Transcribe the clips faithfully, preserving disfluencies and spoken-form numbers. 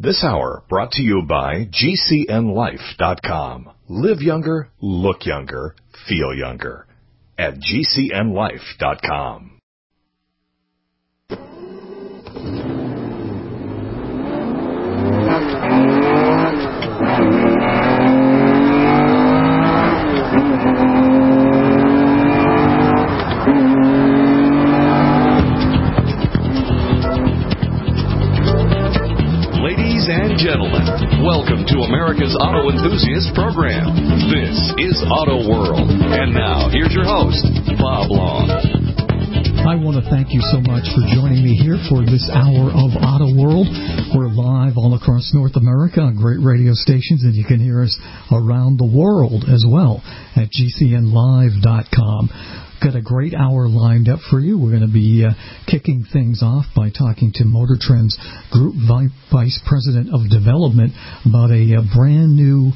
This hour brought to you by G C N life dot com. Live younger, look younger, feel younger at G C N life dot com. Ladies and gentlemen, welcome to America's Auto Enthusiast Program. This is Auto World. And now, here's your host, Bob Long. I want to thank you so much for joining me here for this hour of Auto World. We're live all across North America on great radio stations, and you can hear us around the world as well at G C N live dot com. Got a great hour lined up for you. We're going to be uh, kicking things off by talking to Motor Trend's Group Vice President of Development about a, a brand new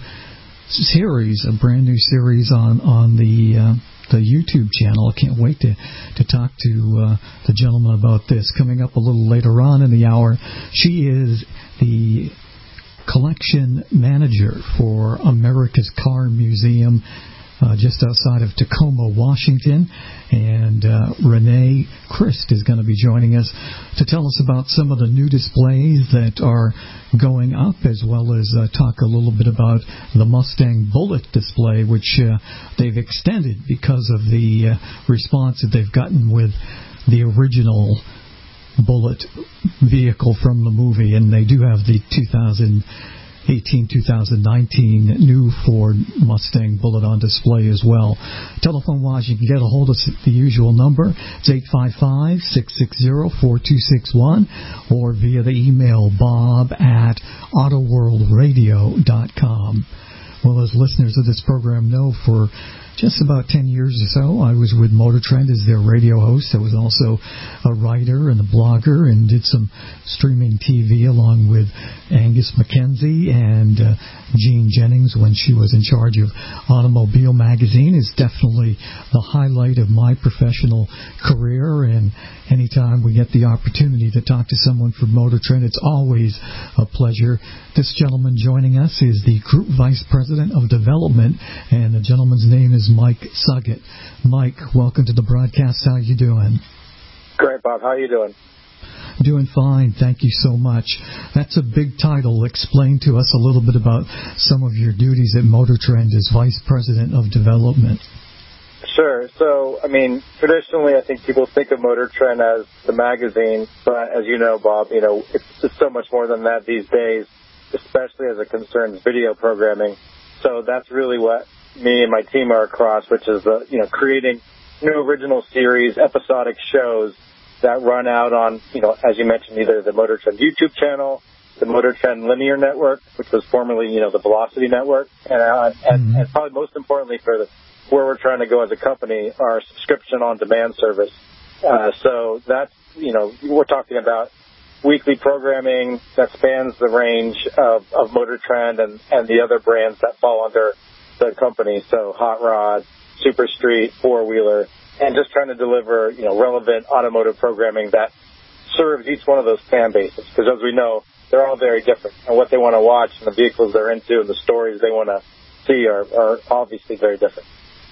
series, a brand new series on on the uh, the YouTube channel. I can't wait to to talk to uh, the gentleman about this. Coming up a little later on in the hour, she is the collection manager for America's Car Museum, Uh, just outside of Tacoma, Washington, and uh, Renee Christ is going to be joining us to tell us about some of the new displays that are going up, as well as uh, talk a little bit about the Mustang Bullitt display, which uh, they've extended because of the uh, response that they've gotten with the original Bullitt vehicle from the movie, and they do have the two thousand eighteen two thousand nineteen new Ford Mustang Bullitt on display as well. Telephone-wise, you can get a hold of us at the usual number. It's eight five five, six six zero, four two six one, or via the email bob at auto world radio dot com. Well, as listeners of this program know, for just about ten years or so, I was with Motor Trend as their radio host. I was also a writer and a blogger and did some streaming T V along with Angus McKenzie and uh, Jean Jennings when she was in charge of Automobile Magazine. Is definitely the highlight of my professional career, and anytime we get the opportunity to talk to someone from Motor Trend, it's always a pleasure. This gentleman joining us is the Group Vice President of Development, and the gentleman's name is Mike Suggett. Mike, welcome to the broadcast. How are you doing? Great, Bob. How are you doing? Doing fine. Thank you so much. That's a big title. Explain to us a little bit about some of your duties at Motor Trend as Vice President of Development. Sure. So, I mean, traditionally, I think people think of Motor Trend as the magazine, but as you know, Bob, you know, it's, it's so much more than that these days, especially as it concerns video programming. So that's really what me and my team are across, which is, the, you know, creating new original series, episodic shows that run out on, you know, as you mentioned, either the Motor Trend YouTube channel, the Motor Trend Linear Network, which was formerly, you know, the Velocity Network, and uh, and, mm-hmm. and probably most importantly for the, where we're trying to go as a company, our subscription on demand service. Uh, so that's, you know, we're talking about weekly programming that spans the range of, of Motor Trend and, and the other brands that fall under the company. So Hot Rod, Super Street, Four Wheeler, and just trying to deliver, you know, relevant automotive programming that serves each one of those fan bases. Because as we know, they're all very different, and what they want to watch and the vehicles they're into and the stories they want to see are, are obviously very different.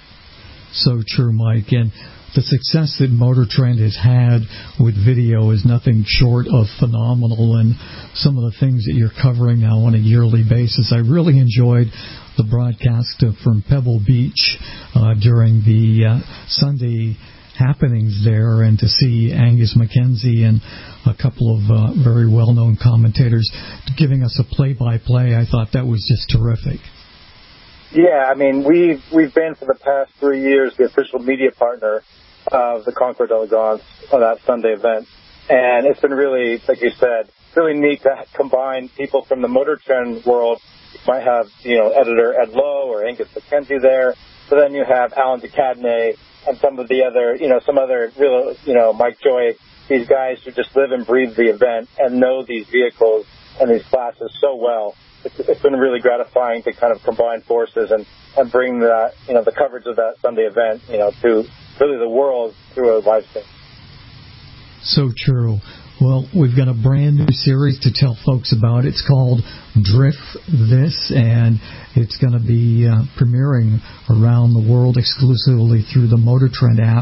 So true, Mike. And the success that Motor Trend has had with video is nothing short of phenomenal, and some of the things that you're covering now on a yearly basis. I really enjoyed the broadcast from Pebble Beach uh, during the uh, Sunday happenings there, and to see Angus McKenzie and a couple of uh, very well-known commentators giving us a play-by-play, I thought that was just terrific. Yeah, I mean, we've, we've been for the past three years the official media partner of the Concours d'Elegance on that Sunday event. And it's been really, like you said, really neat to combine people from the Motor Trend world. You might have, you know, editor Ed Lowe or Angus McKenzie there. But then you have Alan DeCadney and some of the other, you know, some other real, you know, Mike Joy, these guys who just live and breathe the event and know these vehicles and these classes so well. It's, it's been really gratifying to kind of combine forces and, and bring the, you know, the coverage of that Sunday event, you know, to really the world through a live stream. So true. Well, we've got a brand new series to tell folks about. It's called Drift This, and it's going to be uh, premiering around the world exclusively through the Motor Trend app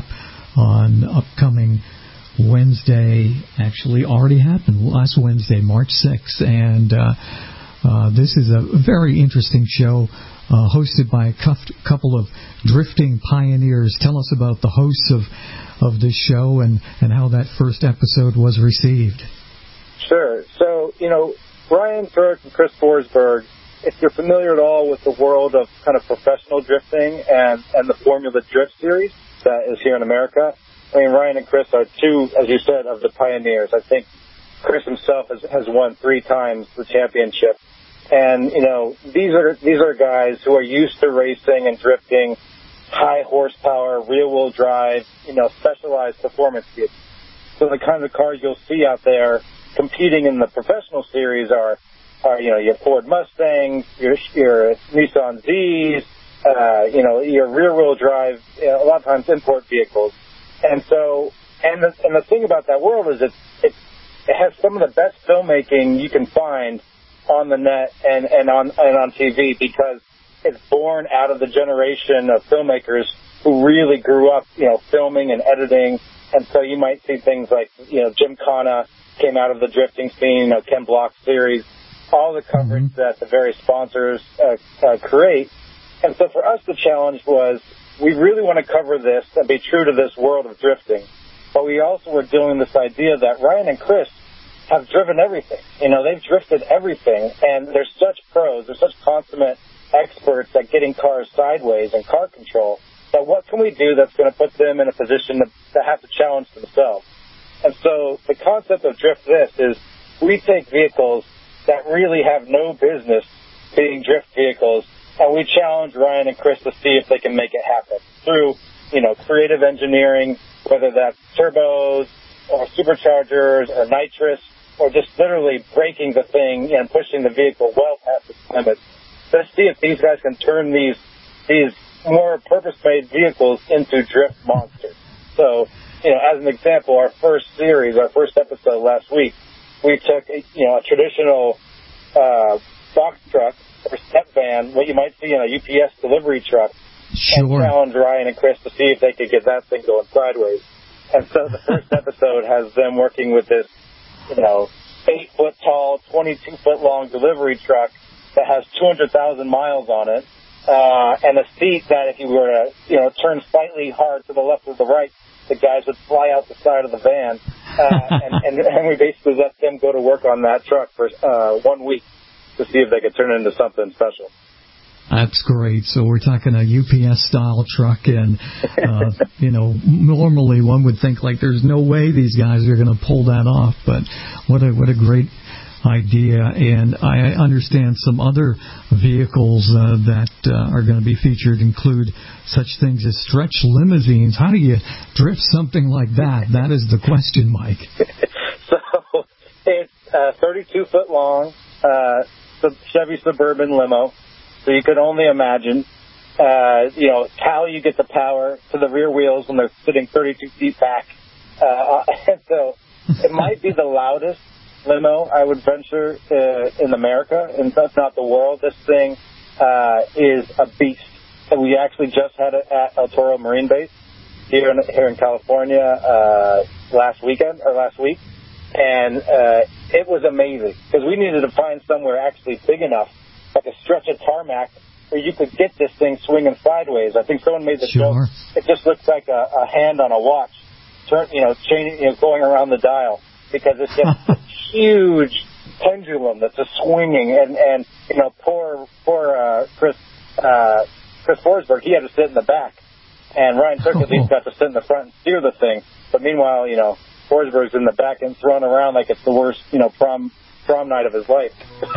on upcoming Wednesday. Actually, already happened last Wednesday, March sixth, and uh, uh, this is a very interesting show uh, hosted by a couple of drifting pioneers. Tell us about the hosts of of this show and, and how that first episode was received. Sure. So, you know, Ryan Turk and Chris Forsberg, if you're familiar at all with the world of kind of professional drifting and, and the Formula Drift series that is here in America, I mean, Ryan and Chris are two, as you said, of the pioneers. I think Chris himself has, has won three times the championship. And, you know, these are these are guys who are used to racing and drifting high horsepower, rear-wheel drive, you know, specialized performance vehicles. So the kind of cars you'll see out there competing in the professional series are, are you know, your Ford Mustangs, your, your Nissan Zs, uh, you know, your rear-wheel drive, you know, a lot of times import vehicles. And so, and the, and the thing about that world is it's, it's, it has some of the best filmmaking you can find on the net and, and on and on T V, because it's born out of the generation of filmmakers who really grew up, you know, filming and editing. And so you might see things like, you know, Jim Connor came out of the drifting scene, you know, Ken Block's series, all the coverage mm-hmm. that the various sponsors uh, uh, create. And so for us, the challenge was we really want to cover this and be true to this world of drifting. But we also were dealing with this idea that Ryan and Chris have driven everything. You know, they've drifted everything, and they're such pros, they're such consummate experts at getting cars sideways and car control, that what can we do that's going to put them in a position to, to have to challenge themselves? And so the concept of Drift This is we take vehicles that really have no business being drift vehicles, and we challenge Ryan and Chris to see if they can make it happen through, you know, creative engineering, whether that's turbos or superchargers or nitrous, or just literally breaking the thing and pushing the vehicle well past its limits. Let's see if these guys can turn these these more purpose-made vehicles into drift monsters. So, you know, as an example, our first series, our first episode last week, we took, a, you know, a traditional uh, box truck or step van, what you might see in a U P S delivery truck, sure. and challenged Ryan and Chris to see if they could get that thing going sideways. And so the first episode has them working with this, you know, eight-foot-tall, twenty-two-foot-long delivery truck that has two hundred thousand miles on it, uh, and a seat that if you were to, you know, turn slightly hard to the left or the right, the guys would fly out the side of the van. Uh, and, and, and we basically let them go to work on that truck for uh, one week to see if they could turn it into something special. That's great. So we're talking a U P S-style truck, and, uh, you know, normally one would think, like, there's no way these guys are going to pull that off, but what a what a great idea. And I understand some other vehicles uh, that uh, are going to be featured include such things as stretch limousines. How do you drift something like that? That is the question, Mike. So it's a thirty-two foot long uh, Chevy Suburban limo. So you could only imagine, uh, you know, how you get the power to the rear wheels when they're sitting thirty-two feet back. Uh, and so it might be the loudest limo, I would venture, uh, in America, and that's not the world. This thing uh, is a beast. And we actually just had it at El Toro Marine Base here in, here in California uh, last weekend, or last week. And uh, it was amazing, because we needed to find somewhere actually big enough, like a stretch of tarmac, where you could get this thing swinging sideways. I think someone made the sure. joke. It just looks like a, a hand on a watch, turn, you know, changing, you know, going around the dial, because it's just a huge pendulum that's just swinging. And, and you know, poor poor uh, Chris uh, Chris Forsberg, he had to sit in the back, and Ryan Turk at least got to sit in the front and steer the thing. But meanwhile, you know, Forsberg's in the back and thrown around like it's the worst, you know, prom. prom night of his life.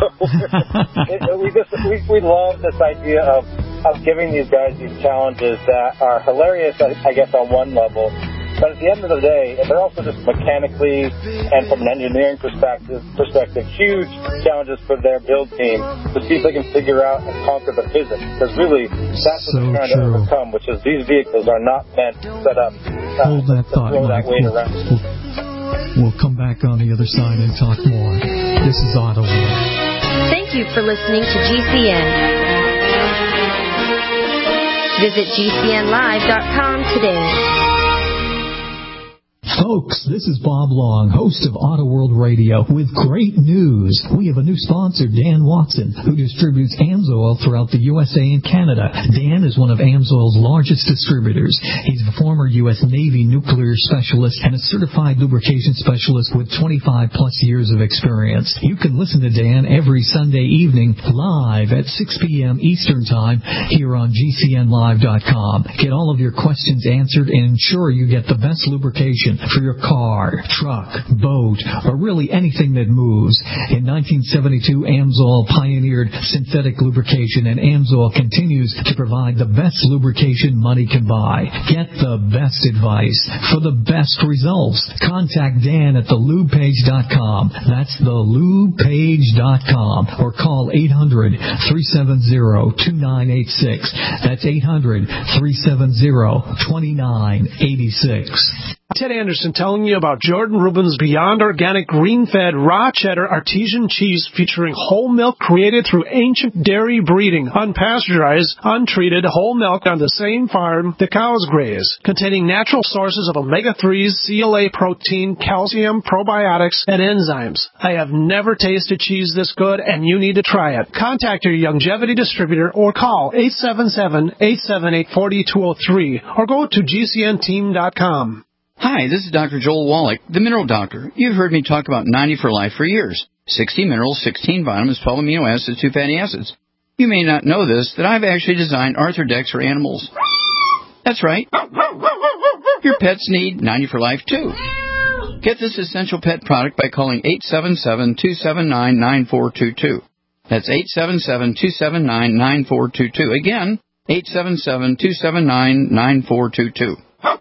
it, we just we, we love this idea of, of giving these guys these challenges that are hilarious, I, I guess, on one level. But at the end of the day, they're also just mechanically and from an engineering perspective, perspective, huge challenges for their build team to see if they can figure out and conquer the physics. Because really, that's what so they're trying true. to overcome, which is these vehicles are not meant to set up uh, Hold that to thought, throw that Mike. weight around. We'll come back on the other side and talk more. This is Auto World. Thank you for listening to G C N. Visit G C N live dot com today. Folks, this is Bob Long, host of Auto World Radio, with great news. We have a new sponsor, Dan Watson, who distributes AMSOIL throughout the U S A and Canada. Dan is one of AMSOIL's largest distributors. He's a former U S Navy nuclear specialist and a certified lubrication specialist with twenty-five plus years of experience. You can listen to Dan every Sunday evening live at six p.m. Eastern Time here on G C N live dot com. Get all of your questions answered and ensure you get the best lubrication for your car, truck, boat, or really anything that moves. In nineteen seventy-two, AMSOIL pioneered synthetic lubrication, and AMSOIL continues to provide the best lubrication money can buy. Get the best advice for the best results. Contact Dan at the lube page dot com. That's the lube page dot com. Or call eight hundred, three seven zero, two nine eight six. That's eight hundred, three seven zero, two nine eight six. Ted Anderson telling you about Jordan Rubin's Beyond Organic Green-Fed Raw Cheddar Artesian Cheese featuring whole milk created through ancient dairy breeding, unpasteurized, untreated whole milk on the same farm the cows graze, containing natural sources of omega threes, C L A protein, calcium, probiotics, and enzymes. I have never tasted cheese this good, and you need to try it. Contact your Youngevity distributor or call eight seven seven, eight seven eight, four two zero three or go to G C N team dot com. Hi, this is Doctor Joel Wallach, the Mineral Doctor. You've heard me talk about ninety for Life for years. sixty minerals, sixteen vitamins, twelve amino acids, two fatty acids. You may not know this, that I've actually designed Arthrodex for animals. That's right. Your pets need ninety for Life, too. Get this essential pet product by calling eight seven seven, two seven nine, nine four two two. That's eight seven seven, two seven nine, nine four two two. Again, eight seven seven, two seven nine, nine four two two.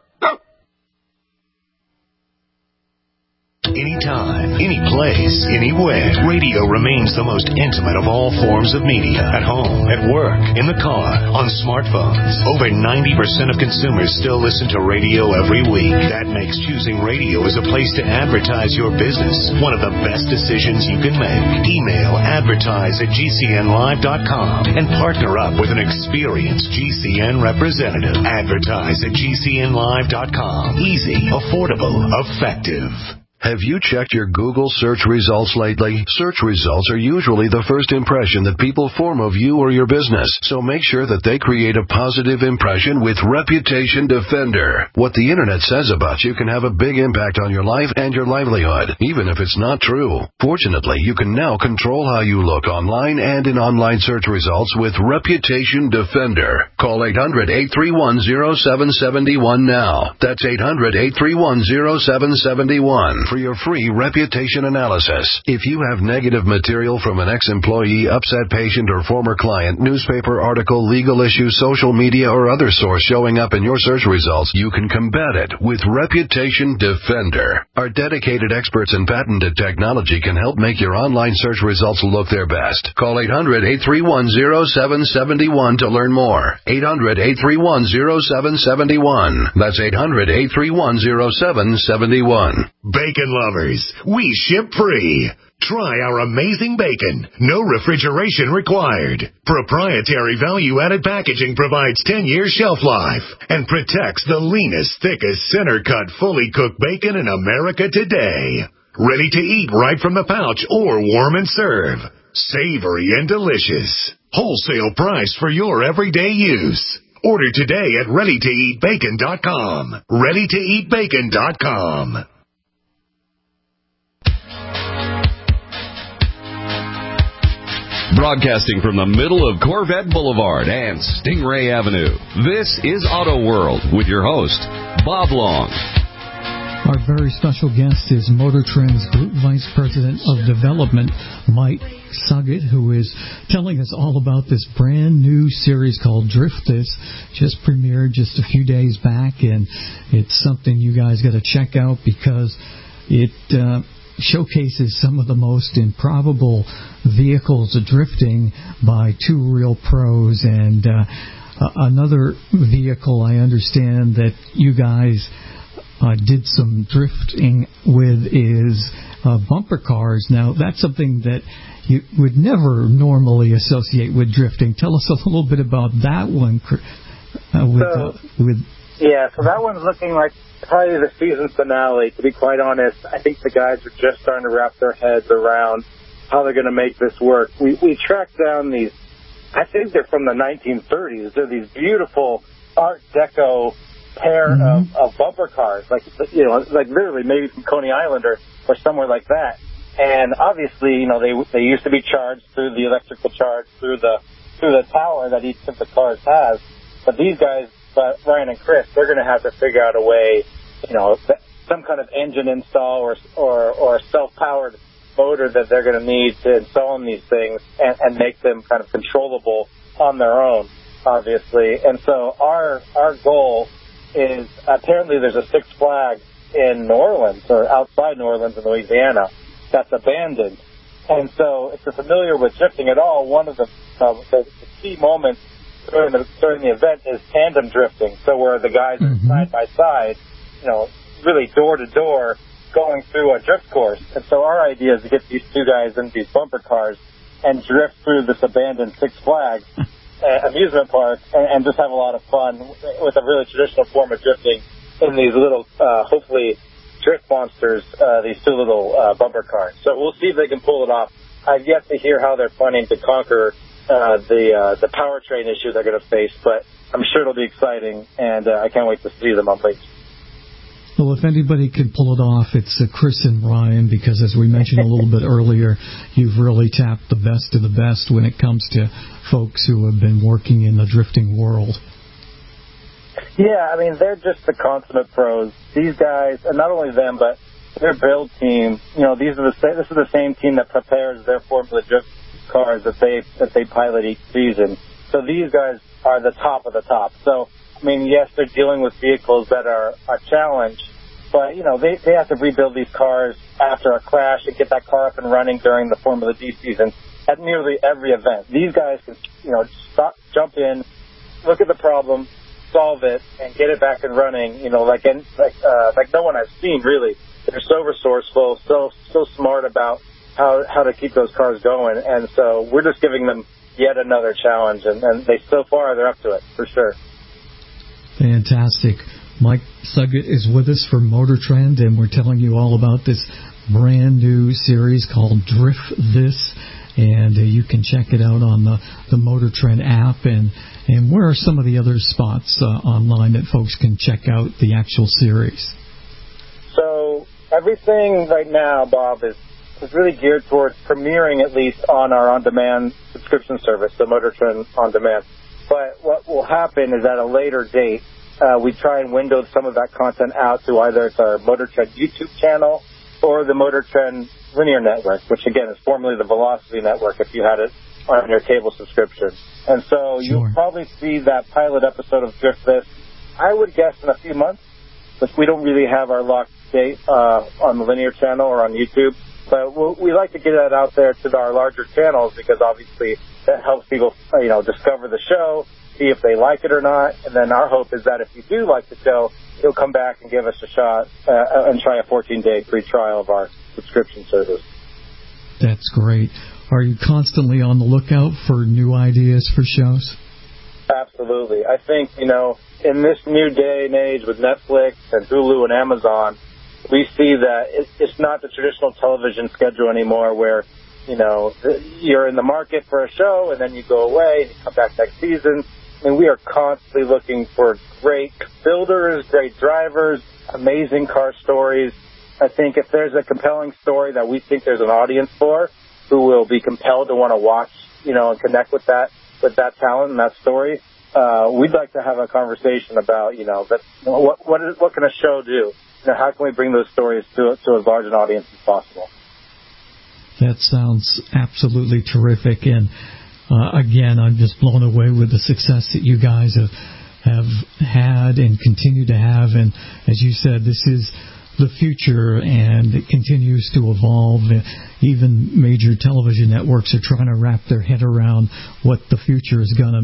Anytime, any place, anywhere. Radio remains the most intimate of all forms of media. At home, at work, in the car, on smartphones. Over ninety percent of consumers still listen to radio every week. That makes choosing radio as a place to advertise your business one of the best decisions you can make. Email advertise at G C N live dot com and partner up with an experienced G C N representative. Advertise at G C N live dot com. Easy, affordable, effective. Have you checked your Google search results lately? Search results are usually the first impression that people form of you or your business, so make sure that they create a positive impression with Reputation Defender. What the internet says about you can have a big impact on your life and your livelihood, even if it's not true. Fortunately, you can now control how you look online and in online search results with Reputation Defender. Call eight hundred, eight three one, zero seven seven one now. That's eight hundred, eight three one, zero seven seven one. For your free reputation analysis. If you have negative material from an ex-employee, upset patient, or former client, newspaper article, legal issue, social media, or other source showing up in your search results, you can combat it with Reputation Defender. Our dedicated experts in patented technology can help make your online search results look their best. Call eight hundred, eight three one, zero seven seven one to learn more. eight hundred, eight three one, zero seven seven one. That's eight hundred, eight three one, zero seven seven one. Bacon lovers, we ship free. Try our amazing bacon. No refrigeration required. Proprietary value-added packaging provides ten years shelf life and protects the leanest, thickest, center-cut, fully cooked bacon in America today. Ready to eat right from the pouch or warm and serve. Savory and delicious. Wholesale price for your everyday use. Order today at ready to eat bacon dot com. ready to eat bacon dot com. Broadcasting from the middle of Corvette Boulevard and Stingray Avenue, this is Auto World with your host, Bob Long. Our very special guest is Motor Trend's Group Vice President of Development, Mike Suggett, who is telling us all about this brand new series called Drift This. Just premiered just a few days back, and it's something you guys got to check out because it uh, showcases some of the most improbable vehicles drifting by two real pros. And uh, another vehicle I understand that you guys uh, did some drifting with is uh, bumper cars. Now, that's something that you would never normally associate with drifting. Tell us a little bit about that one. Uh, with, so, uh, with yeah, so that one's looking like probably the season finale, to be quite honest. I think the guys are just starting to wrap their heads around how they're going to make this work. We we tracked down these, I think they're from the nineteen thirties. They're these beautiful Art Deco pair mm-hmm. of, of bumper cars, like, you know, like literally maybe from Coney Island or, or somewhere like that. And obviously, you know, they they used to be charged through the electrical charge through the through the tower that each of the cars has. But these guys, but Ryan and Chris, they're going to have to figure out a way, you know, some kind of engine install or or, or self-powered motor that they're going to need to install in these things and, and make them kind of controllable on their own, obviously. And so our our goal is, apparently there's a Six Flags in New Orleans or outside New Orleans in Louisiana that's abandoned. And so if you're familiar with drifting at all, one of the, uh, the, the key moments during the, during the event is tandem drifting. So where the guys are mm-hmm. side by side, you know, really door to door going through a drift course. And so our idea is to get these two guys in these bumper cars and drift through this abandoned Six Flags uh, amusement park and, and just have a lot of fun with a really traditional form of drifting in these little, uh, hopefully, drift monsters, uh, these two little uh, bumper cars. So we'll see if they can pull it off. I've yet to hear how they're planning to conquer uh, the uh, the powertrain issue they're going to face, but I'm sure it'll be exciting, and uh, I can't wait to see them on lakes. Well, if anybody can pull it off, it's uh, Chris and Ryan, because as we mentioned a little bit earlier, you've really tapped the best of the best when it comes to folks who have been working in the drifting world. Yeah, I mean, they're just the consummate pros. These guys, and not only them, but their build team, you know, these are the this is the same team that prepares their Formula Drift cars that they that they pilot each season. So these guys are the top of the top. So, I mean, yes, they're dealing with vehicles that are a challenge, but, you know, they, they have to rebuild these cars after a crash and get that car up and running during the Formula D season at nearly every event. These guys can, you know, stop, jump in, look at the problem, solve it, and get it back and running, you know, like like uh, like no one I've seen, really. They're so resourceful, so so smart about how how to keep those cars going, and so we're just giving them yet another challenge, and, and they so far they're up to it, for sure. Fantastic. Mike Suggett is with us from Motor Trend, and we're telling you all about this brand new series called Drift This, and uh, you can check it out on the, the Motor Trend app. And, and where are some of the other spots uh, online that folks can check out the actual series? So everything right now, Bob, is, is really geared towards premiering at least on our on-demand subscription service, the Motor Trend On Demand. But what will happen is at a later date, uh, we try and window some of that content out to either it's our Motor Trend YouTube channel or the Motor Trend Linear Network, which again is formerly the Velocity Network if you had it on your cable subscription. And so sure. You'll probably see that pilot episode of Drift This, I would guess, in a few months, but we don't really have our locked date uh, on the linear channel or on YouTube. But we'll, we like to get that out there to our larger channels because obviously that helps people, you know, discover the show, see if they like it or not. And then our hope is that if you do like the show, you'll come back and give us a shot uh, and try a fourteen-day free trial of our subscription service. That's great. Are you constantly on the lookout for new ideas for shows? Absolutely. I think, you know, in this new day and age with Netflix and Hulu and Amazon, we see that it's not the traditional television schedule anymore where, you know, you're in the market for a show and then you go away and you come back next season. I mean, we are constantly looking for great builders, great drivers, amazing car stories. I think if there's a compelling story that we think there's an audience for who will be compelled to want to watch, you know, and connect with that, with that talent and that story, uh, we'd like to have a conversation about, you know, that, you know, what, what, is, what can a show do? You know, how can we bring those stories to, to as large an audience as possible? That sounds absolutely terrific. And, uh, again, I'm just blown away with the success that you guys have, have had and continue to have. And as you said, this is the future, and it continues to evolve. Even major television networks are trying to wrap their head around what the future is going to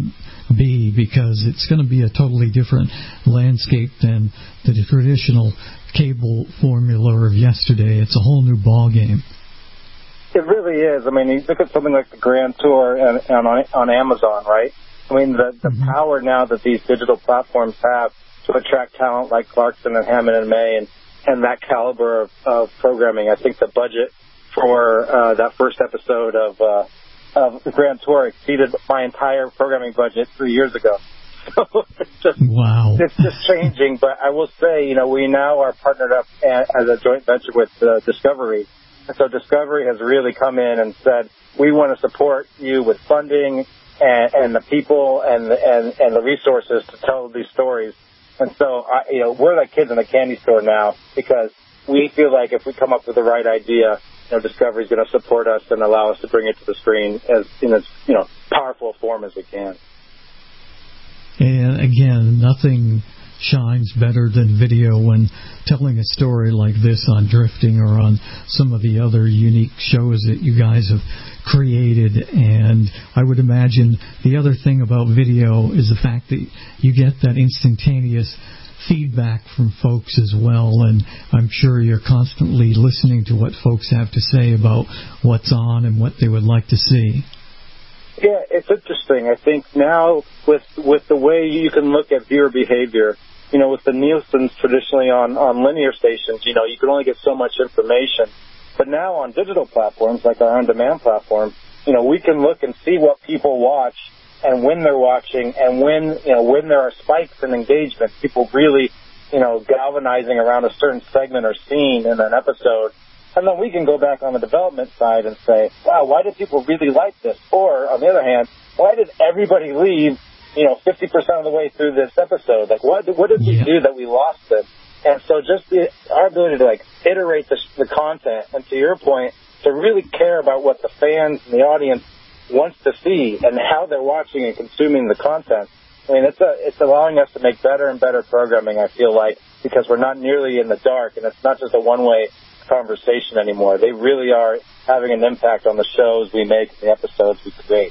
be, because it's going to be a totally different landscape than the traditional cable formula of yesterday. It's a whole new ball game. It really is. I mean, you look at something like the Grand Tour and, and on, on Amazon, right? I mean, the, the mm-hmm. power now that these digital platforms have to attract talent like Clarkson and Hammond and May and, and that caliber of, of programming. I think the budget for uh, that first episode of uh, of the Grand Tour exceeded my entire programming budget three years ago. So it's just, wow. It's just changing. But I will say, you know, we now are partnered up as a joint venture with uh, Discovery. And so Discovery has really come in and said, we want to support you with funding and, and the people and the, and, and the resources to tell these stories. And so, I, you know, we're like kids in a candy store now, because we feel like if we come up with the right idea, you know, Discovery is going to support us and allow us to bring it to the screen as in as, you know, powerful a form as we can. And again, nothing shines better than video when telling a story like this on drifting or on some of the other unique shows that you guys have created. And I would imagine the other thing about video is the fact that you get that instantaneous feedback from folks as well, and I'm sure you're constantly listening to what folks have to say about what's on and what they would like to see. Yeah, it's interesting. I think now with with the way you can look at viewer behavior, you know, with the Nielsen's traditionally on, on linear stations, you know, you can only get so much information. But now on digital platforms like our on-demand platform, you know, we can look and see what people watch and when they're watching and when, you know, when there are spikes in engagement, people really, you know, galvanizing around a certain segment or scene in an episode. And then we can go back on the development side and say, wow, why did people really like this? Or, on the other hand, why did everybody leave, you know, fifty percent of the way through this episode? Like, what, what did we yeah. do that we lost it? And so just the, our ability to, like, iterate the, the content, and to your point, to really care about what the fans and the audience wants to see and how they're watching and consuming the content. I mean, it's a, it's allowing us to make better and better programming, I feel like, because we're not nearly in the dark, and it's not just a one-way conversation anymore. They really are having an impact on the shows we make and the episodes we create.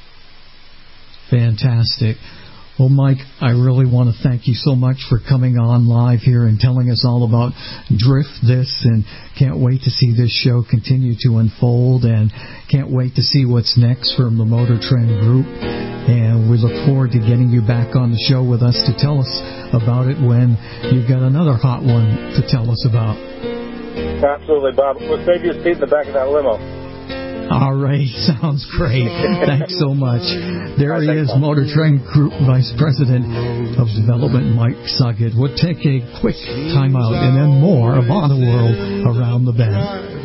Fantastic. Well, Mike, I really want to thank you so much for coming on live here and telling us all about Drift This, and can't wait to see this show continue to unfold, and can't wait to see what's next from the Motor Trend Group. And we look forward to getting you back on the show with us to tell us about it when you've got another hot one to tell us about. Absolutely, Bob. We'll save you a seat in the back of that limo. All right, sounds great. Thanks so much. There he is, Motor Trend Group Vice President of Development, Mike Suggett. We'll take a quick time out and then more of On the World Around the Bend.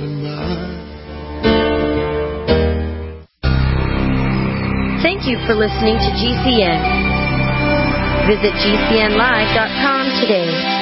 Thank you for listening to G C N. Visit G C N live dot com today.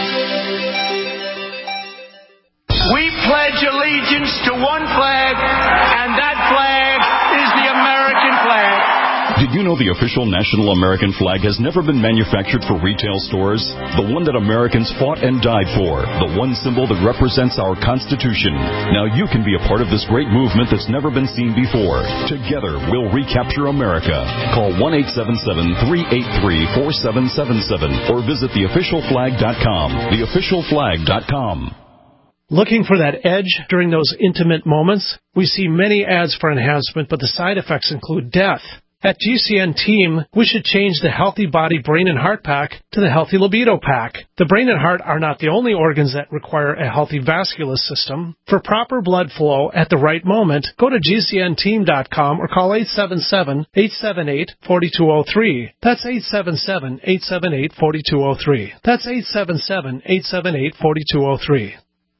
We pledge allegiance to one flag, and that flag is the American flag. Did you know the official national American flag has never been manufactured for retail stores? The one that Americans fought and died for. The one symbol that represents our Constitution. Now you can be a part of this great movement that's never been seen before. Together, we'll recapture America. Call one eight seven seven, three eight three, four seven seven seven or visit the official flag dot com. the official flag dot com. Looking for that edge during those intimate moments? We see many ads for enhancement, but the side effects include death. At G C N Team, we should change the Healthy Body Brain and Heart Pack to the Healthy Libido Pack. The brain and heart are not the only organs that require a healthy vascular system. For proper blood flow at the right moment, go to G C N team dot com or call eight seven seven, eight seven eight, four two zero three. That's eight seven seven, eight seven eight, four two zero three. That's eight seven seven, eight seven eight, four two zero three.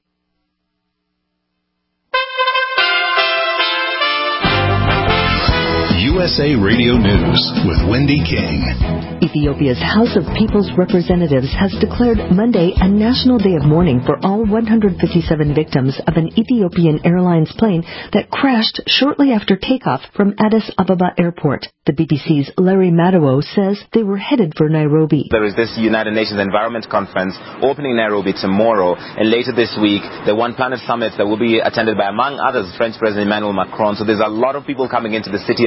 U S A Radio News with Wendy King. Ethiopia's House of People's Representatives has declared Monday a national day of mourning for all one hundred fifty-seven victims of an Ethiopian Airlines plane that crashed shortly after takeoff from Addis Ababa Airport. The B B C's Larry Madowo says they were headed for Nairobi. There is this United Nations Environment Conference opening Nairobi tomorrow, and later this week, the One Planet Summit that will be attended by, among others, French President Emmanuel Macron. So there's a lot of people coming into the city at this point.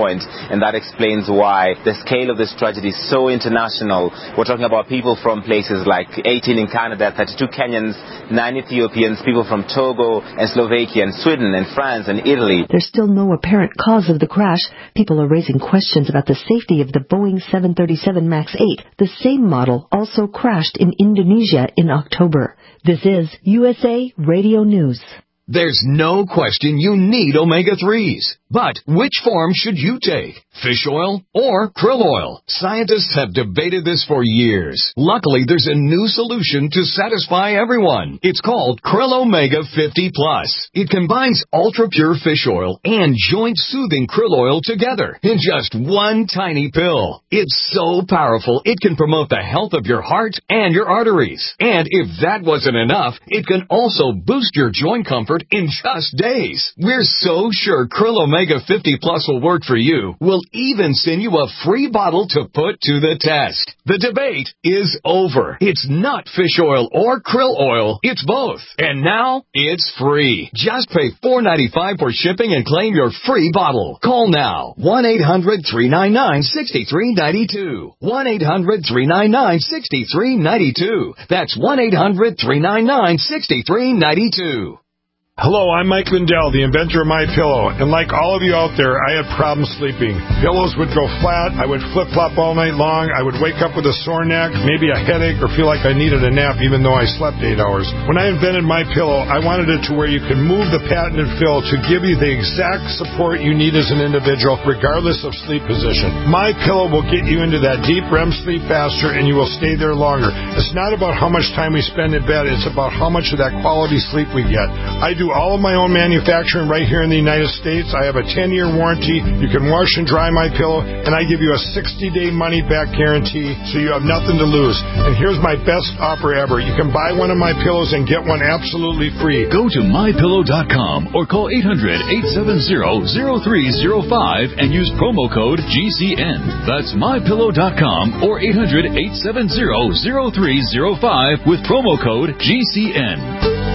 point, and that explains why the scale of this tragedy is so international. We're talking about people from places like eighteen in Canada, thirty-two Kenyans, nine Ethiopians, people from Togo and Slovakia and Sweden and France and Italy. There's still no apparent cause of the crash. People are raising questions about the safety of the Boeing seven thirty-seven max eight. The same model also crashed in Indonesia in October. This is U S A Radio News. There's no question you need omega threes. But which form should you take? Fish oil or krill oil? Scientists have debated this for years. Luckily, there's a new solution to satisfy everyone. It's called Krill Omega fifty plus. It combines ultra-pure fish oil and joint-soothing krill oil together in just one tiny pill. It's so powerful, it can promote the health of your heart and your arteries. And if that wasn't enough, it can also boost your joint comfort in just days. We're so sure Krill Omega fifty plus will work for you. We'll even send you a free bottle to put to the test. The debate is over. It's not fish oil or krill oil. It's both. And now it's free. Just pay four dollars and ninety-five cents for shipping and claim your free bottle. Call now. one eight hundred three nine nine six three nine two. one eight hundred three nine nine six three nine two. That's one eight hundred three nine nine six three nine two. Hello, I'm Mike Lindell, the inventor of MyPillow, and like all of you out there, I had problems sleeping. Pillows would go flat, I would flip-flop all night long, I would wake up with a sore neck, maybe a headache, or feel like I needed a nap even though I slept eight hours. When I invented MyPillow, I wanted it to where you could move the patented fill to give you the exact support you need as an individual, regardless of sleep position. MyPillow will get you into that deep R E M sleep faster, and you will stay there longer. It's not about how much time we spend in bed, it's about how much of that quality sleep we get. I do all of my own manufacturing right here in the United States. I have a ten-year warranty. You can wash and dry my pillow, and I give you a sixty-day money-back guarantee, so you have nothing to lose. And here's my best offer ever. You can buy one of my pillows and get one absolutely free. Go to my pillow dot com or call eight hundred eight seven zero zero three zero five and use promo code G C N. That's my pillow dot com or eight hundred eight seven zero zero three zero five with promo code G C N.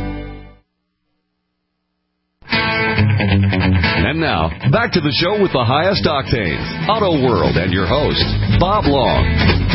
And now, back to the show with the highest octanes, Auto World, and your host, Bob Long.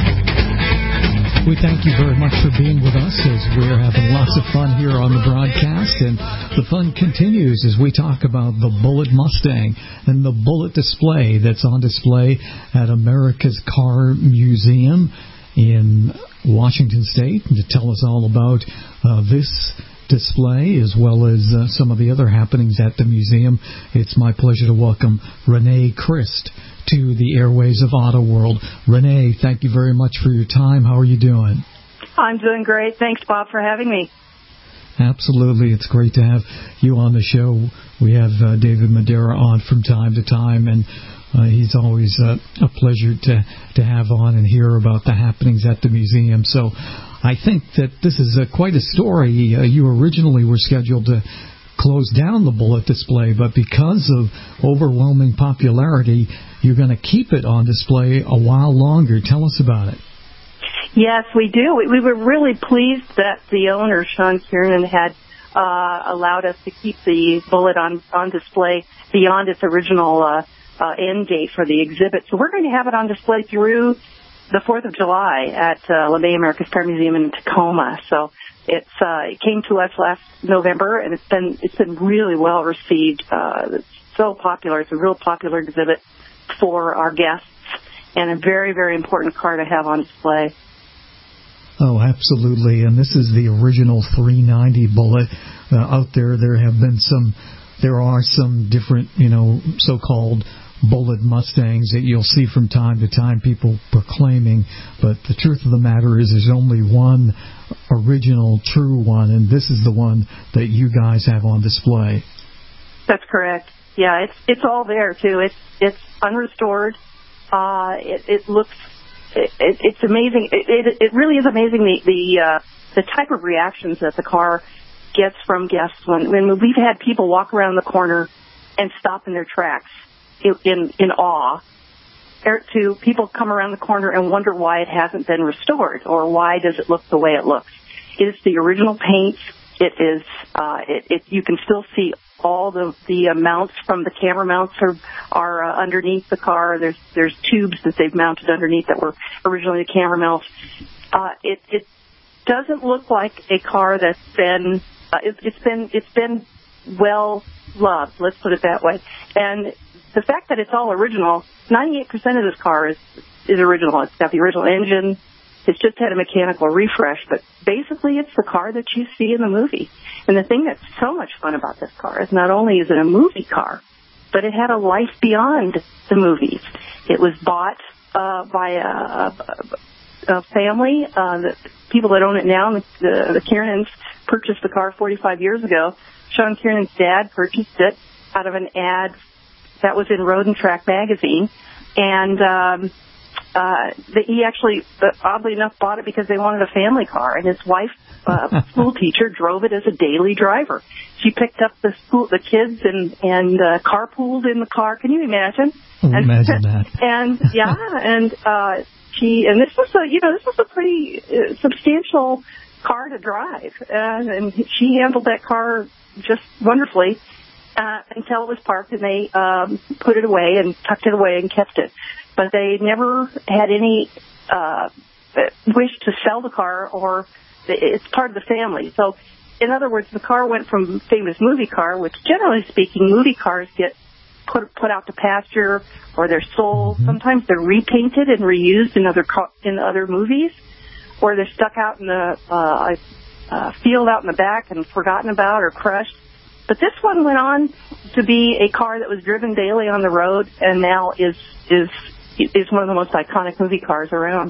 We thank you very much for being with us as we're having lots of fun here on the broadcast. And the fun continues as we talk about the Bullitt Mustang and the Bullitt display that's on display at America's Car Museum in Washington State. And to tell us all about uh, this display as well as uh, some of the other happenings at the museum, it's my pleasure to welcome Renee Christ to the airways of Auto World. Renee, thank you very much for your time. How are you doing? I'm doing great. Thanks, Bob, for having me. Absolutely. It's great to have you on the show. We have uh, David Madeira on from time to time, and uh, he's always uh, a pleasure to, to have on and hear about the happenings at the museum. So I think that this is uh, quite a story. Uh, you originally were scheduled to close down the Bullitt display, but because of overwhelming popularity, you're going to keep it on display a while longer. Tell us about it. Yes, we do. We, we were really pleased that the owner, Sean Kiernan, had uh, allowed us to keep the Bullitt on, on display beyond its original uh, uh, end date for the exhibit. So we're going to have it on display through the fourth of July at uh, LeMay America's Car Museum in Tacoma. So it's uh, it came to us last November, and it's been it's been really well received. Uh, it's so popular. It's a real popular exhibit for our guests, and a very, very important car to have on display. Oh, absolutely. And this is the original three ninety Bullitt. Uh, out there, there have been some, there are some different, you know, so-called Bullitt Mustangs that you'll see from time to time, people proclaiming, but the truth of the matter is there's only one original true one, and this is the one that you guys have on display. That's correct. Yeah, it's it's all there too. It's it's unrestored. Uh, it, it looks it, it, it's amazing. It, it it really is amazing the the uh, the type of reactions that the car gets from guests when when we've had people walk around the corner and stop in their tracks in in, in awe, or to people come around the corner and wonder why it hasn't been restored or why does it look the way it looks. It is the original paint. It is uh, it, it you can still see all the the uh, mounts from the camera mounts are are uh, underneath the car. There's there's tubes that they've mounted underneath that were originally the camera mounts. Uh, it it doesn't look like a car that's been uh, it, it's been it's been well loved. Let's put it that way. And the fact that it's all original, ninety-eight percent of this car is is original. It's got the original engine. It's just had a mechanical refresh, but basically it's the car that you see in the movie. And the thing that's so much fun about this car is not only is it a movie car, but it had a life beyond the movies. It was bought uh, by a, a, a family. Uh, the people that own it now, the, the Kiernans, purchased the car forty-five years ago. Sean Kiernan's dad purchased it out of an ad that was in Road and Track magazine. And um, uh, the, he actually, uh, oddly enough, bought it because they wanted a family car. And his wife, uh, school teacher, drove it as a daily driver. She picked up the school, the kids and, and uh, carpooled in the car. Can you imagine? Oh, and, imagine that. And, yeah, and uh, she, and this was a, you know, this was a pretty uh, substantial car to drive. Uh, and she handled that car just wonderfully. Uh, until it was parked, and they um, put it away and tucked it away and kept it. But they never had any uh, wish to sell the car, or it's part of the family. So, in other words, the car went from famous movie car, which generally speaking, movie cars get put put out to pasture or they're sold. Mm-hmm. Sometimes they're repainted and reused in other car, in other movies, or they're stuck out in the uh, uh, field out in the back and forgotten about or crushed. But this one went on to be a car that was driven daily on the road, and now is is is one of the most iconic movie cars around.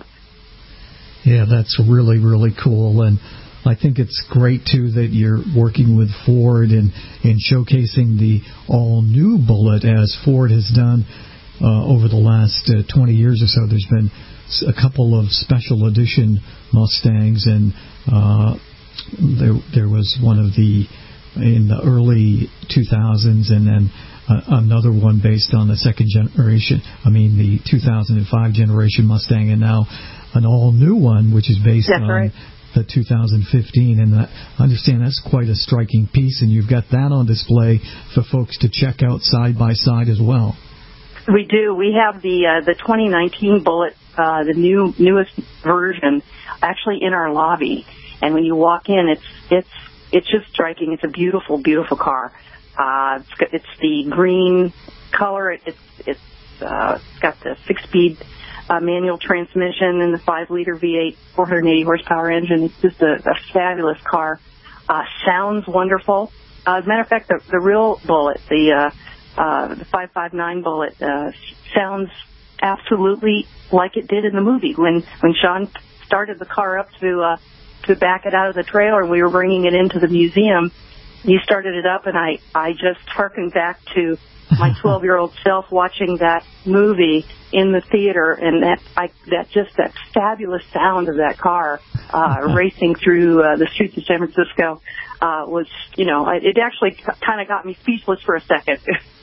Yeah, that's really, really cool. And I think it's great, too, that you're working with Ford and, and showcasing the all-new Bullitt, as Ford has done uh, over the last uh, twenty years or so. There's been a couple of special edition Mustangs, and uh, there, there was one of the in the early two thousands, and then uh, another one based on the second generation, I mean the two thousand five generation Mustang, and now an all-new one, which is based that's on right. the two thousand fifteen. And I understand that's quite a striking piece, and you've got that on display for folks to check out side by side as well. We do. We have the uh, the twenty nineteen Bullitt, uh, the new newest version, actually in our lobby. And when you walk in, it's it's It's just striking. It's a beautiful, beautiful car. Uh, it's, got, it's the green color. It, it's it's, uh, it's got the six-speed uh, manual transmission and the five-liter V eight, four hundred eighty horsepower engine. It's just a, a fabulous car. Uh, sounds wonderful. Uh, as a matter of fact, the, the real Bullitt, the uh, uh, the five fifty-nine Bullitt, uh, sounds absolutely like it did in the movie. When when Sean started the car up to uh, to back it out of the trailer, and we were bringing it into the museum, he started it up, and I, I just harkened back to my twelve-year-old self watching that movie in the theater, and that I, that just that fabulous sound of that car uh, racing through uh, the streets of San Francisco uh, was, you know, it actually kind of got me speechless for a second.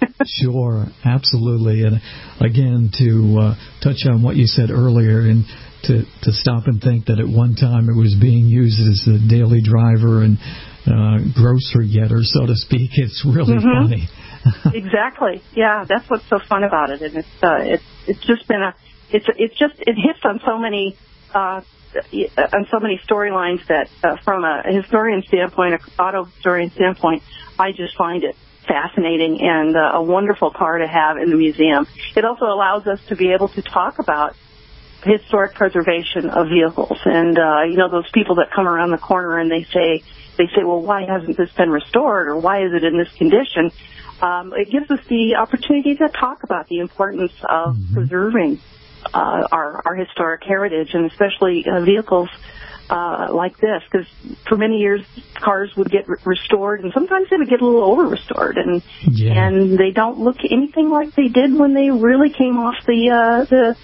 Sure, absolutely. And again, to uh, touch on what you said earlier, and to, to stop and think that at one time it was being used as a daily driver and uh, grocery getter, so to speak. It's really mm-hmm. funny. Exactly. Yeah, that's what's so fun about it, and it's uh, it's it's just been a it's it's just it hits on so many uh, on so many storylines that uh, from a historian standpoint, an auto historian standpoint, I just find it fascinating and uh, a wonderful car to have in the museum. It also allows us to be able to talk about historic preservation of vehicles, and uh, you know, those people that come around the corner and they say they say, well, why hasn't this been restored, or why is it in this condition? Um, it gives us the opportunity to talk about the importance of mm-hmm. preserving uh, our, our historic heritage, and especially uh, vehicles uh, like this, because for many years cars would get re- restored, and sometimes they would get a little over-restored, and yeah. and they don't look anything like they did when they really came off the uh, the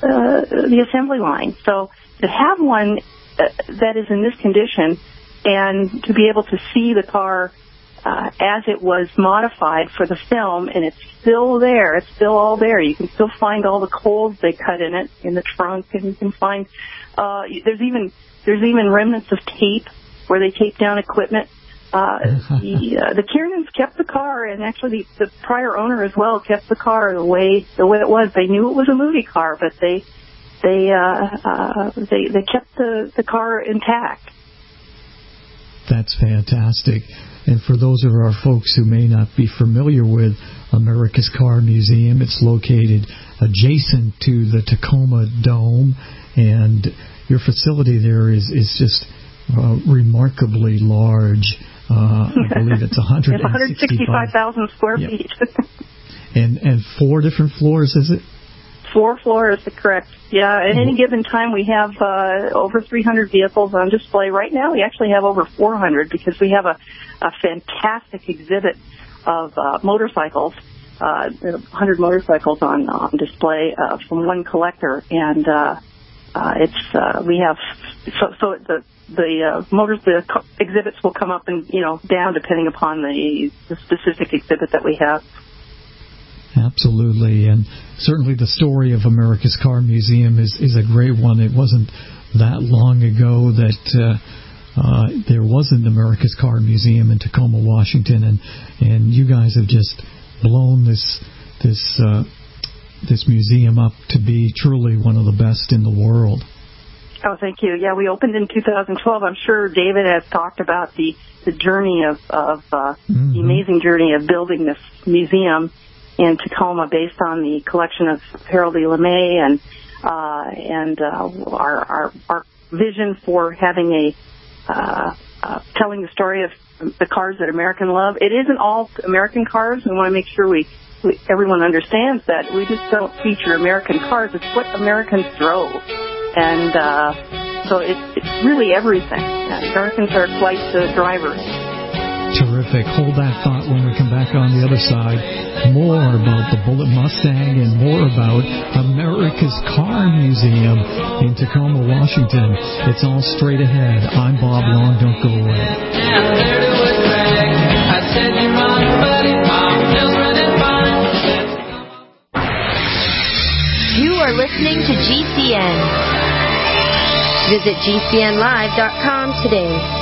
uh, the assembly line. So to have one uh, that is in this condition, and to be able to see the car Uh, as it was modified for the film, and it's still there. It's still all there. You can still find all the holes they cut in it in the trunk, and you can find uh, there's even there's even remnants of tape where they tape down equipment. Uh, the, uh, the Kiernans kept the car, and actually the, the prior owner as well kept the car the way the way it was. They knew it was a movie car, but they they uh, uh, they they kept the, the car intact. That's fantastic. And for those of our folks who may not be familiar with America's Car Museum, it's located adjacent to the Tacoma Dome, and your facility there is is just uh, remarkably large. Uh, I believe it's one hundred sixty-five thousand square yeah. feet. and and four different floors, is it? Four floors, correct. Yeah, at any given time we have uh, over three hundred vehicles on display. Right now we actually have over four hundred because we have a, a fantastic exhibit of uh, motorcycles, uh, one hundred motorcycles on, on display uh, from one collector. And uh, uh, it's uh, we have, so, so the the uh, motors, the co- exhibits will come up and, you know, down depending upon the, the specific exhibit that we have. Absolutely, and certainly the story of America's Car Museum is, is a great one. It wasn't that long ago that uh, uh, there was an America's Car Museum in Tacoma, Washington, and and you guys have just blown this this uh, this museum up to be truly one of the best in the world. Oh, thank you. Yeah, we opened in two thousand twelve. I'm sure David has talked about the the journey of of uh, mm-hmm. the amazing journey of building this museum in Tacoma, based on the collection of Harold E. LeMay and uh, and uh, our, our our vision for having a uh, uh, telling the story of the cars that Americans love. It isn't all American cars. We want to make sure we, we everyone understands that we just don't feature American cars. It's what Americans drove, and uh, so it's it's really everything. Uh, Americans are quite the drivers. Terrific. Hold that thought when we come back on the other side. More about the Bullitt Mustang and more about America's Car Museum in Tacoma, Washington. It's all straight ahead. I'm Bob Long. Don't go away. You are listening to G C N. Visit G C N live dot com today.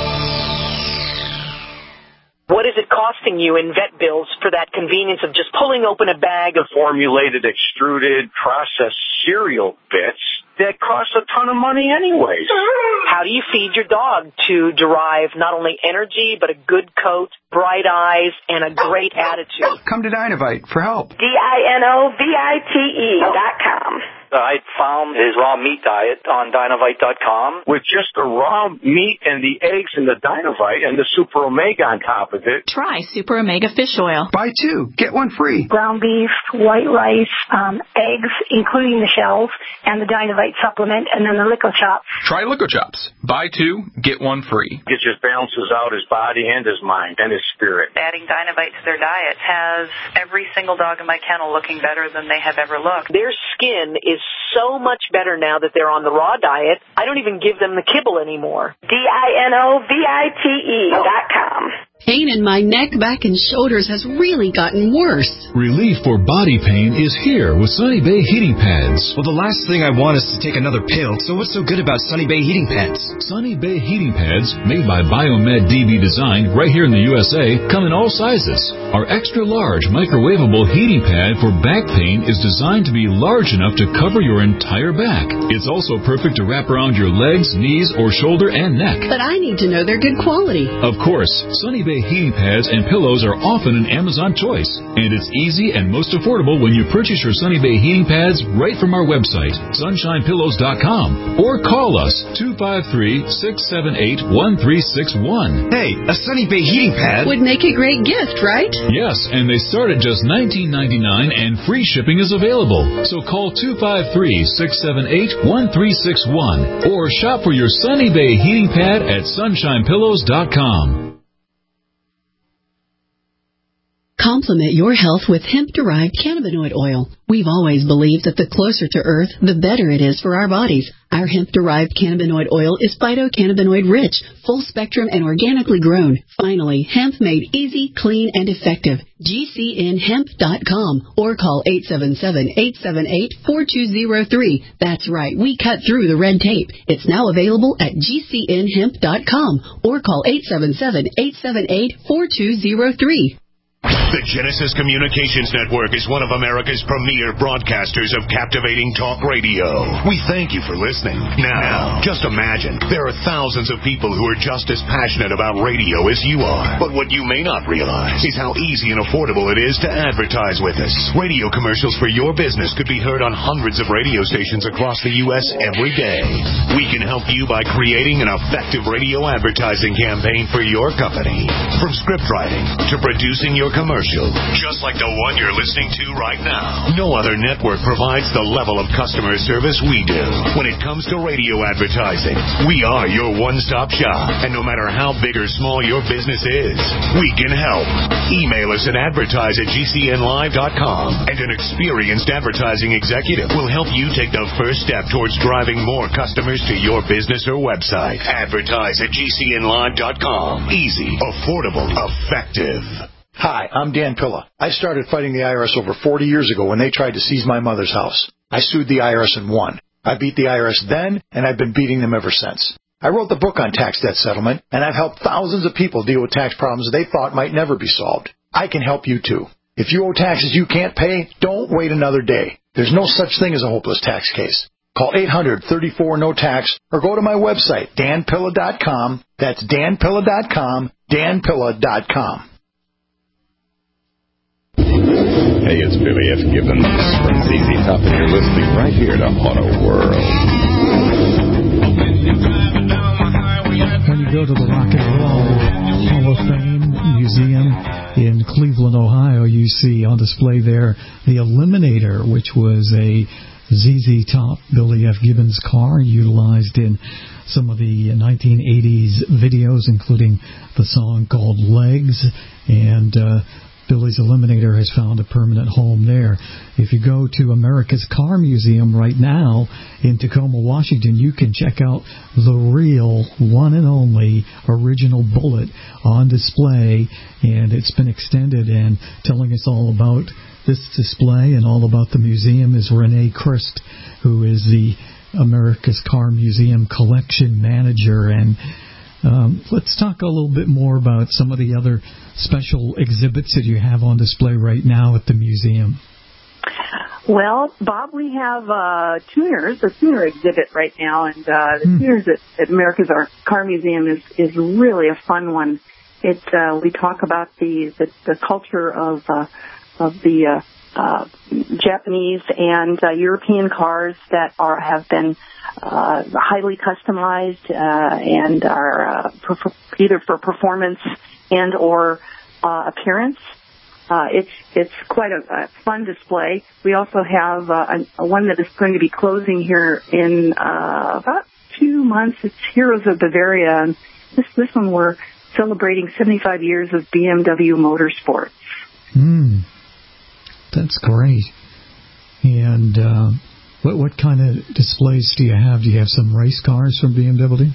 What is it costing you in vet bills for that convenience of just pulling open a bag of formulated, extruded, processed cereal bits that cost a ton of money anyways? How do you feed your dog to derive not only energy, but a good coat, bright eyes, and a great attitude? Come to Dinovite for help. D I N O V I T E dot com. I found his raw meat diet on Dinovite dot com. With just the raw meat and the eggs and the Dinovite and the Super Omega on top of it. Try Super Omega Fish Oil. Buy two, get one free. Ground beef, white rice, um, eggs, including the shells, and the Dinovite supplement, and then the Lico Chops. Try Lico Chops. Buy two, get one free. It just balances out his body and his mind and his spirit. Adding Dinovite to their diet has every single dog in my kennel looking better than they have ever looked. Their skin is so much better now that they're on the raw diet. I don't even give them the kibble anymore. D I N O V I T E dot com. Pain in my neck, back, and shoulders has really gotten worse. Relief for body pain is here with Sunny Bay heating pads. Well, the last thing I want is to take another pill, so what's so good about Sunny Bay heating pads? Sunny Bay heating pads, made by Biomed D B Design right here in the U S A, come in all sizes. Our extra large microwavable heating pad for back pain is designed to be large enough to cover your entire back. It's also perfect to wrap around your legs, knees, or shoulder and neck. But I need to know they're good quality. Of course, Sunny Bay heating pads and pillows are often an Amazon choice, and it's easy and most affordable when you purchase your Sunny Bay heating pads right from our website, sunshine pillows dot com, or call us two five three, six seven eight, one three six one. Hey, a Sunny Bay heating pad would make a great gift, right? Yes, and they start at just nineteen ninety-nine and free shipping is available. So call two five three, six seven eight, one three six one or shop for your Sunny Bay heating pad at sunshine pillows dot com. Complement your health with hemp-derived cannabinoid oil. We've always believed that the closer to Earth, the better it is for our bodies. Our hemp-derived cannabinoid oil is phytocannabinoid-rich, full-spectrum, and organically grown. Finally, hemp made easy, clean, and effective. G C N hemp dot com or call eight seven seven, eight seven eight, four two zero three. That's right, we cut through the red tape. It's now available at G C N hemp dot com or call eight seven seven, eight seven eight, four two zero three. The Genesis Communications Network is one of America's premier broadcasters of captivating talk radio. We thank you for listening. Now, just imagine, there are thousands of people who are just as passionate about radio as you are. But what you may not realize is how easy and affordable it is to advertise with us. Radio commercials for your business could be heard on hundreds of radio stations across the U S every day. We can help you by creating an effective radio advertising campaign for your company. From script writing to producing your commercial, just like the one you're listening to right now. No other network provides the level of customer service we do. When it comes to radio advertising, we are your one-stop shop. And no matter how big or small your business is, we can help. Email us at advertise at G C N live dot com, and an experienced advertising executive will help you take the first step towards driving more customers to your business or website. Advertise at G C N live dot com. Easy, affordable, effective. Hi, I'm Dan Pilla. I started fighting the I R S over forty years ago when they tried to seize my mother's house. I sued the I R S and won. I beat the I R S then, and I've been beating them ever since. I wrote the book on tax debt settlement, and I've helped thousands of people deal with tax problems they thought might never be solved. I can help you, too. If you owe taxes you can't pay, don't wait another day. There's no such thing as a hopeless tax case. Call eight hundred, thirty-four, no tax or go to my website, dan pilla dot com. That's dan pilla dot com, dan pilla dot com. Hey, it's Billy F. Gibbons from Z Z Top, and you're listening right here to Auto World. When you go to the Rock and Roll Hall of Fame Museum in Cleveland, Ohio, you see on display there the Eliminator, which was a Z Z Top Billy F. Gibbons car utilized in some of the nineteen eighties videos, including the song called Legs, and uh, Billy's Eliminator has found a permanent home there. If you go to America's Car Museum right now in Tacoma, Washington, you can check out the real, one and only, original Bullitt on display, and it's been extended. And telling us all about this display and all about the museum is Renee Christ, who is the America's Car Museum collection manager. And Um, let's talk a little bit more about some of the other special exhibits that you have on display right now at the museum. Well, Bob, we have uh, tuners, a tuner exhibit right now, and uh, the hmm. tuners at, at America's Car Museum is, is really a fun one. It uh, we talk about the the, the culture of uh, of the uh, uh, Japanese and uh, European cars that are have been Uh, highly customized uh, and are uh, per- either for performance and or uh, appearance. Uh, it's it's quite a, a fun display. We also have uh, a, a one that is going to be closing here in uh, about two months. It's Heroes of Bavaria, and this this one we're celebrating seventy-five years of B M W Motorsports. Hmm, that's great. And uh, What what kind of displays do you have? Do you have some race cars from B M W?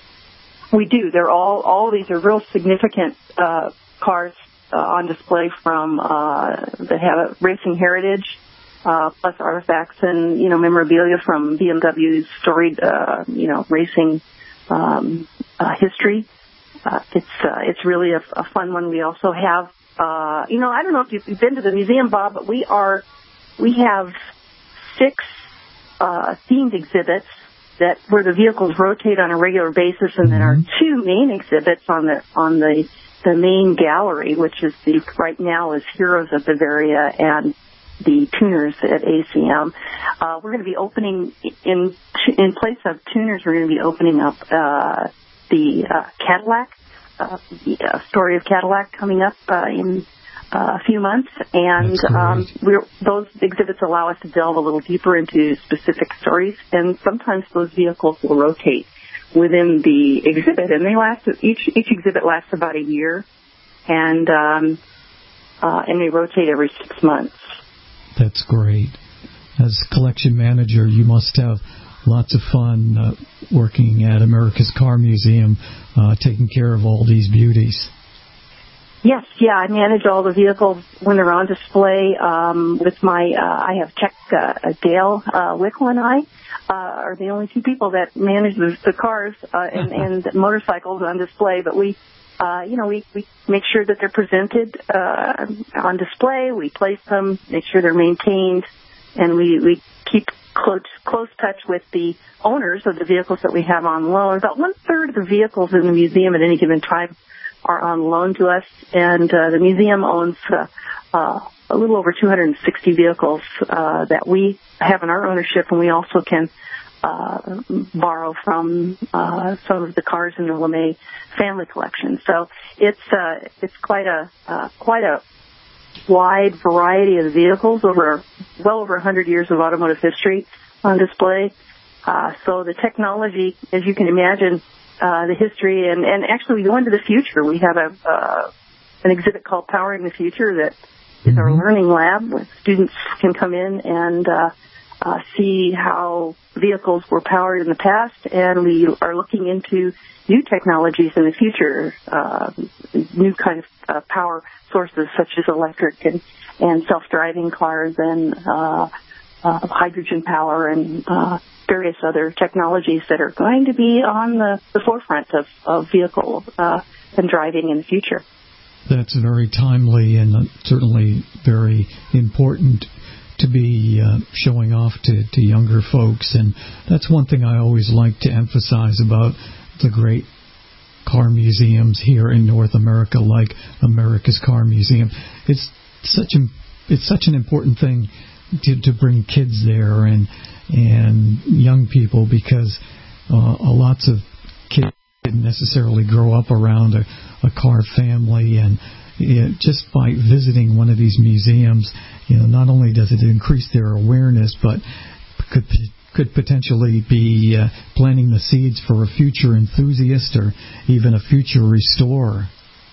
We do. They're all all of these are real significant uh, cars uh, on display from uh, that have a racing heritage, uh, plus artifacts and you know memorabilia from B M W's storied uh, you know racing um, uh, history. Uh, it's uh, it's really a, a fun one. We also have uh, you know I don't know if you've been to the museum, Bob, but we are we have six. Uh, themed exhibits that where the vehicles rotate on a regular basis, and then our two main exhibits on the on the the main gallery, which is the right now is Heroes of Bavaria and the tuners at A C M. Uh, we're going to be opening in in place of tuners. We're going to be opening up uh, the uh, Cadillac, uh, the uh, story of Cadillac coming up uh, in. Uh, a few months, and um, we're, those exhibits allow us to delve a little deeper into specific stories, and sometimes those vehicles will rotate within the exhibit, and they last each each exhibit lasts about a year, and um, uh, and they rotate every six months. That's great. As collection manager, you must have lots of fun uh, working at America's Car Museum, uh, taking care of all these beauties. Yes, yeah, I manage all the vehicles when they're on display. Um, with my, uh, I have Chuck uh, Dale uh, Wickle and I uh, are the only two people that manage the, the cars uh, and, and motorcycles on display. But we, uh, you know, we, we make sure that they're presented uh, on display. We place them, make sure they're maintained, and we, we keep close, close touch with the owners of the vehicles that we have on loan. About one third of the vehicles in the museum at any given time are on loan to us, and uh, the museum owns uh, uh, a little over two hundred sixty vehicles uh, that we have in our ownership, and we also can uh, borrow from uh, some of the cars in the LeMay family collection. So it's uh, it's quite a uh, quite a wide variety of vehicles over well over one hundred years of automotive history on display. Uh, so the technology, as you can imagine, Uh, the history, and, and actually we go into the future. We have a uh, an exhibit called Powering the Future that is mm-hmm. our learning lab where students can come in and uh, uh, see how vehicles were powered in the past, and we are looking into new technologies in the future, uh, new kind of uh, power sources such as electric and, and self-driving cars and uh, uh, hydrogen power and uh various other technologies that are going to be on the, the forefront of, of vehicle uh, and driving in the future. That's very timely and certainly very important to be uh, showing off to, to younger folks. And that's one thing I always like to emphasize about the great car museums here in North America, like America's Car Museum. It's such an, it's such an important thing to, to bring kids there and and young people, because uh, lots of kids didn't necessarily grow up around a, a car family, and you know, just by visiting one of these museums, you know, not only does it increase their awareness, but could could potentially be uh, planting the seeds for a future enthusiast or even a future restorer.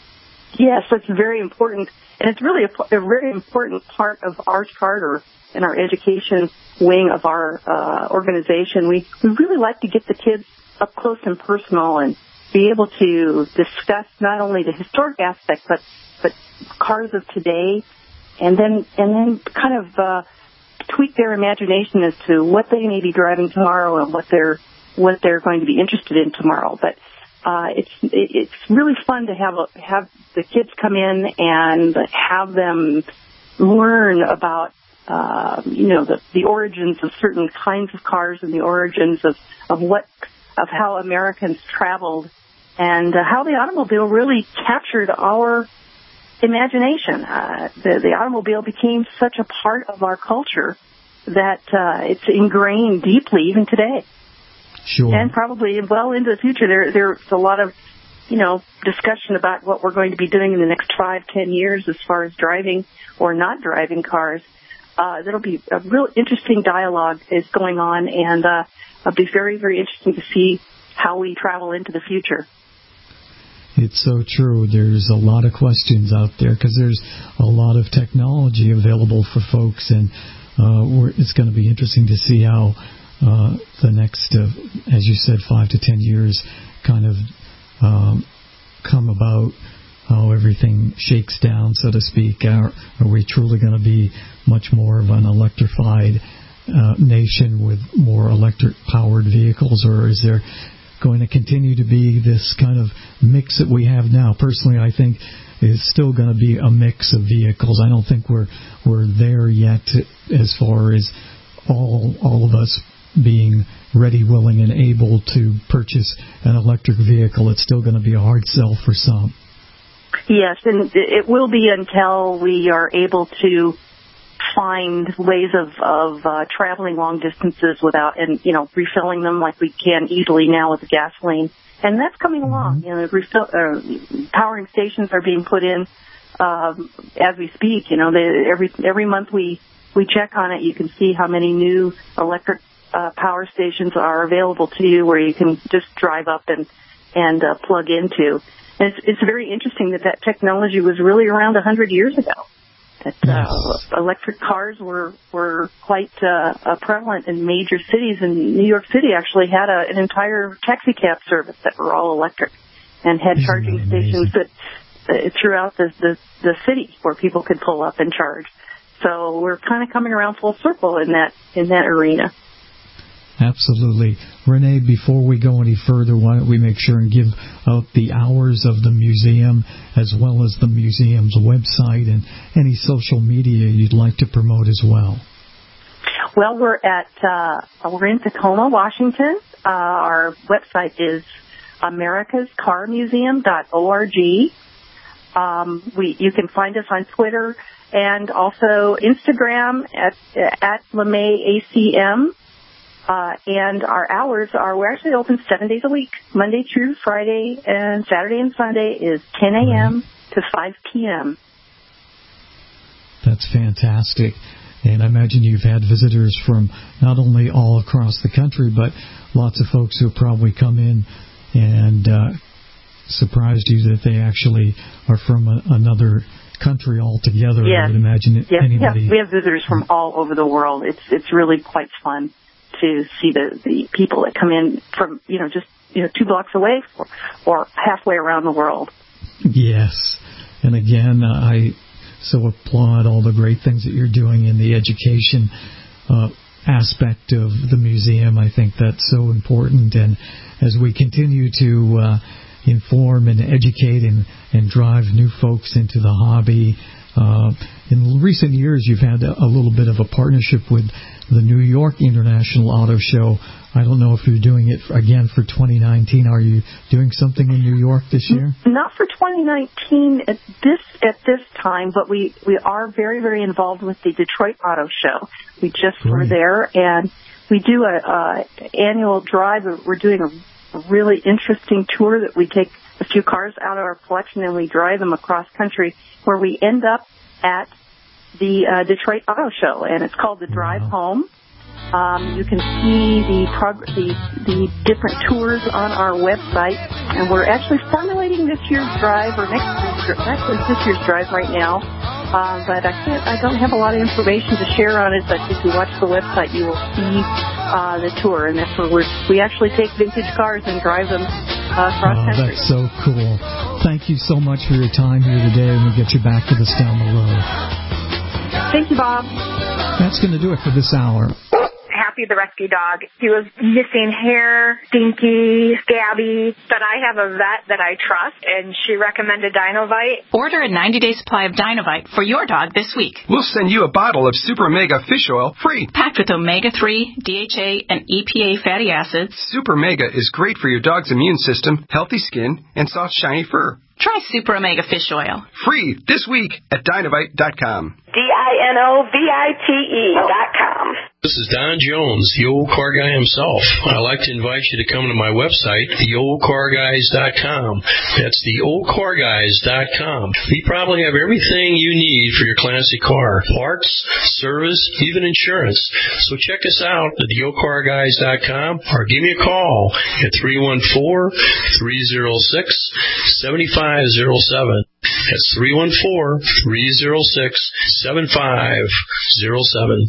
Yes, that's very important, and it's really a, a very important part of our charter and our education wing of our uh, organization. We, we really like to get the kids up close and personal and be able to discuss not only the historic aspect, but but cars of today, and then and then kind of uh, tweak their imagination as to what they may be driving tomorrow and what they're what they're going to be interested in tomorrow. But uh, it's it's really fun to have a, have the kids come in and have them learn about Uh, you know, the, the origins of certain kinds of cars and the origins of, of what, of how Americans traveled and uh, how the automobile really captured our imagination. Uh, the, the automobile became such a part of our culture that uh, it's ingrained deeply even today. Sure. And probably well into the future. There, there's a lot of, you know, discussion about what we're going to be doing in the next five, ten years as far as driving or not driving cars. Uh, that'll be a real interesting dialogue is going on, and uh, it'll be very, very interesting to see how we travel into the future. It's so true. There's a lot of questions out there because there's a lot of technology available for folks, and uh, we're, it's going to be interesting to see how uh, the next, uh, as you said, five to ten years kind of um, come about, how everything shakes down, so to speak. Are, are we truly going to be much more of an electrified uh, nation with more electric-powered vehicles, or is there going to continue to be this kind of mix that we have now? Personally, I think it's still going to be a mix of vehicles. I don't think we're we're there yet as far as all all of us being ready, willing, and able to purchase an electric vehicle. It's still going to be a hard sell for some. Yes, and it will be until we are able to find ways of, of uh, traveling long distances without, and, you know, refilling them like we can easily now with the gasoline. And that's coming along. You know, refill, uh, powering stations are being put in um, as we speak. You know, they, every every month we, we check on it. You can see how many new electric uh, power stations are available to you where you can just drive up and, and uh, plug into. And it's, it's very interesting that that technology was really around one hundred years ago. That uh, electric cars were were quite uh, uh, prevalent in major cities, and New York City actually had a, an entire taxi cab service that were all electric, and had Isn't charging that stations that uh, throughout the, the the city where people could pull up and charge. So we're kind of coming around full circle in that in that arena. Absolutely. Renee, before we go any further, why don't we make sure and give out the hours of the museum as well as the museum's website and any social media you'd like to promote as well. Well, we're at uh, we're in Tacoma, Washington. Uh, our website is americas car museum dot org. Um, we you can find us on Twitter and also Instagram at at LeMay A C M. Uh, and our hours are, we're actually open seven days a week, Monday through Friday, and Saturday and Sunday is ten a.m. to five p.m. That's fantastic. And I imagine you've had visitors from not only all across the country, but lots of folks who have probably come in and uh, surprised you that they actually are from a, another country altogether. Yes. I would imagine it, yes, anybody. Yes, we have visitors from all over the world. It's it's really quite fun to see the, the people that come in from, you know, just, you know, two blocks away or, or halfway around the world. Yes. And again, uh, I so applaud all the great things that you're doing in the education uh, aspect of the museum. I think that's so important. And as we continue to uh, inform and educate and, and drive new folks into the hobby, uh, in recent years you've had a, a little bit of a partnership with the New York International Auto Show. I don't know if you're doing it again for twenty nineteen. Are you doing something in New York this year? Not for twenty nineteen at this at this time, but we, we are very, very involved with the Detroit Auto Show. We just Great. were there, and we do a, a annual drive. We're doing a, a really interesting tour that we take a few cars out of our collection and we drive them across country, where we end up at the uh, Detroit Auto Show, and it's called the Drive wow. Home. Um, you can see the, prog- the the different tours on our website, and we're actually formulating this year's drive, or next year's, actually this year's drive right now. Uh, but I can't, I don't have a lot of information to share on it. But if you watch the website, you will see uh, the tour, and that's where we're, we actually take vintage cars and drive them uh, across oh, country. That's so cool. Thank you so much for your time here today, and we'll get you back with us down the road. Thank you, Bob. That's going to do it for this hour. Happy the rescue dog. He was missing hair, stinky, scabby, but I have a vet that I trust, and she recommended Dinovite. Order a ninety-day supply of Dinovite for your dog this week. We'll send you a bottle of Super Mega Fish Oil free. Packed with omega three, D H A, and E P A fatty acids. Super Mega is great for your dog's immune system, healthy skin, and soft, shiny fur. Try Super Omega Fish Oil. Free this week at Dinovite dot com. D I N O V I T E dot com. This is Don Jones, the old car guy himself. I'd like to invite you to come to my website, the old car guys dot com. That's the old car guys dot com. We probably have everything you need for your classic car. Parts, service, even insurance. So check us out at the old car guys dot com or give me a call at three one four, three oh six, seven five oh seven. That's three one four, three oh six, seven five oh seven.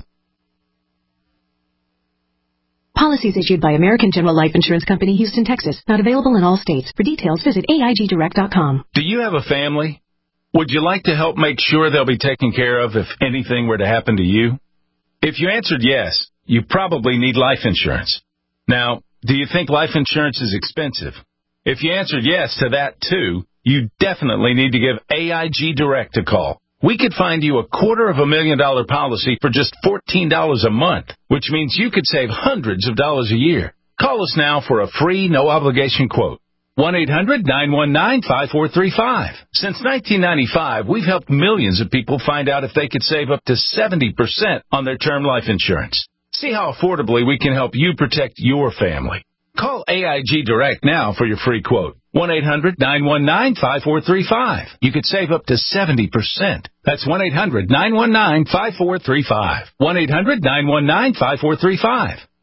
Policies issued by American General Life Insurance Company, Houston, Texas. Not available in all states. For details, visit A I G direct dot com. Do you have a family? Would you like to help make sure they'll be taken care of if anything were to happen to you? If you answered yes, you probably need life insurance. Now, do you think life insurance is expensive? If you answered yes to that too, you definitely need to give A I G Direct a call. We could find you a quarter of a million dollar policy for just fourteen dollars a month, which means you could save hundreds of dollars a year. Call us now for a free, no-obligation quote. one eight hundred nine one nine five four three five. Since nineteen ninety-five, we've helped millions of people find out if they could save up to seventy percent on their term life insurance. See how affordably we can help you protect your family. Call A I G Direct now for your free quote. one eight hundred nine one nine five four three five. You could save up to seventy percent. That's one eight hundred nine one nine five four three five. one eight hundred nine one nine five four three five.